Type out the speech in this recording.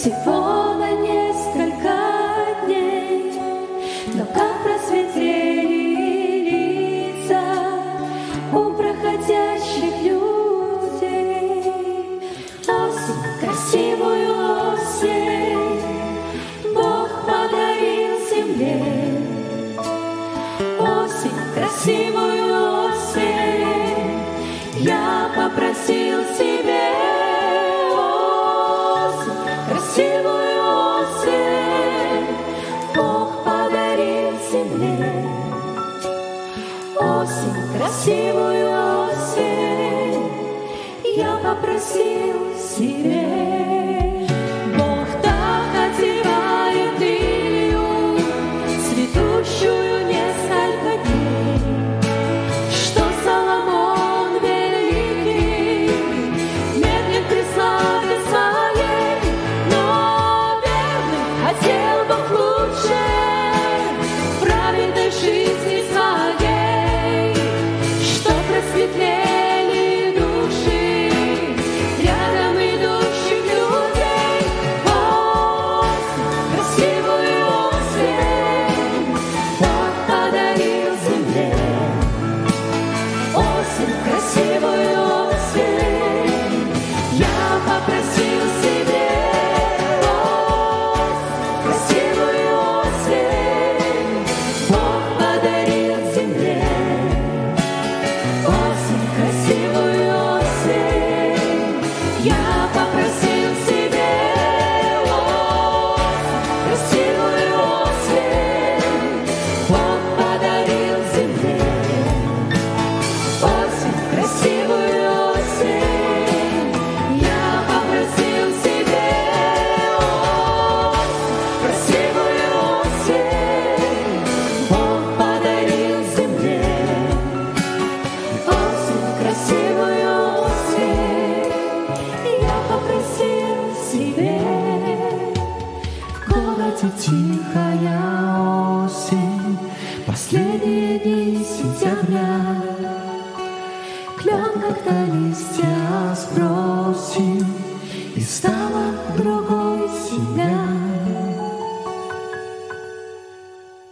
всего на несколько дней, но как просветлели лица у проходящих людей. Осень, красивую осень, Бог подарил земле. Осень, красивую осень, я попросил себе. Красивую осень Бог подарил земле. Осень, красивую осень я попросил себе. Бог так одевает лилию, цветущую несколько дней, что Соломон великий медлит при славе своей. Хотел Бог лучше праведной жизни своей, что просветлели души рядом идущих людей. Осень, красивую осень Бог подарил земле. Осень, красивую осень я попросил себе. Тихая осень, последние дни сентября, клен, когда листья сбросим и станем